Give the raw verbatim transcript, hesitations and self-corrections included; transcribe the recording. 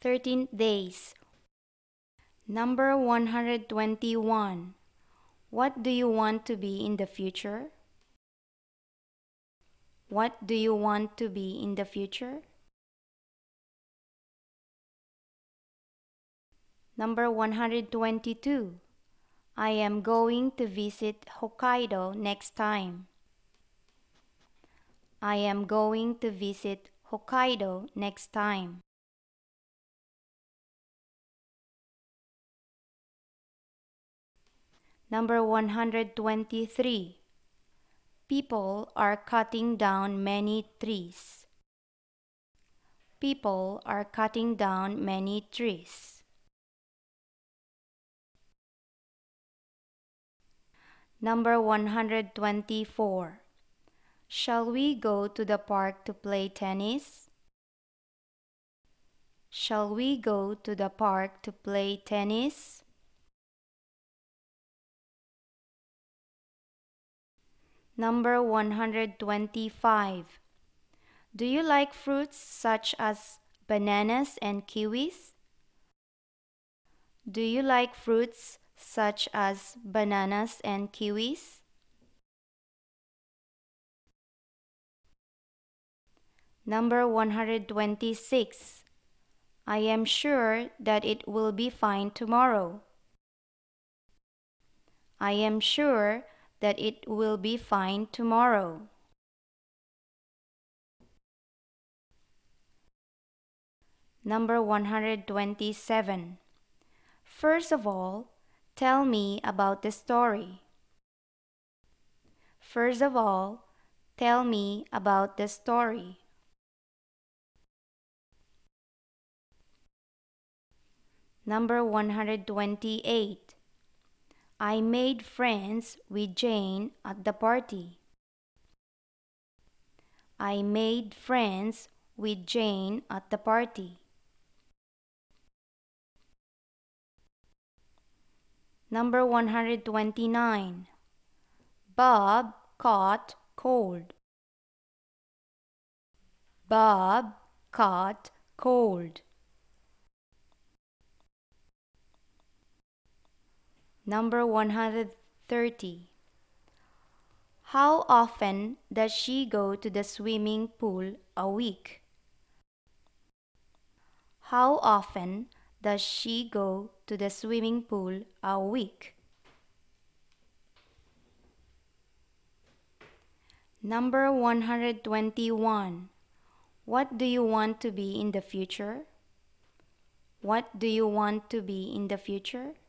thirteen days. Number one hundred twenty-one. What do you want to be in the future? What do you want to be in the future? Number one hundred twenty-two. I am going to visit Hokkaido next time. I am going to visit Hokkaido next time. Number one hundred twenty-three. People are cutting down many trees. People are cutting down many trees. Number one hundred twenty-four. Shall we go to the park to play tennis? Shall we go to the park to play tennis? Number one hundred twenty-five. Do you like fruits such as bananas and kiwis? Do you like fruits such as bananas and kiwis? Number one hundred twenty-six. I am sure that it will be fine tomorrow. I am sure that it will be fine tomorrow. Number one hundred twenty-seven. First of all, tell me about the story. First of all, tell me about the story. Number one hundred twenty-eight. I made friends with Jane at the party. I made friends with Jane at the party. Number one hundred twenty-nine. Bob caught cold. Bob caught cold. Number one hundred thirty. How often does she go to the swimming pool a week? How often does she go to the swimming pool a week? Number one hundred twenty-one. What do you want to be in the future? What do you want to be in the future?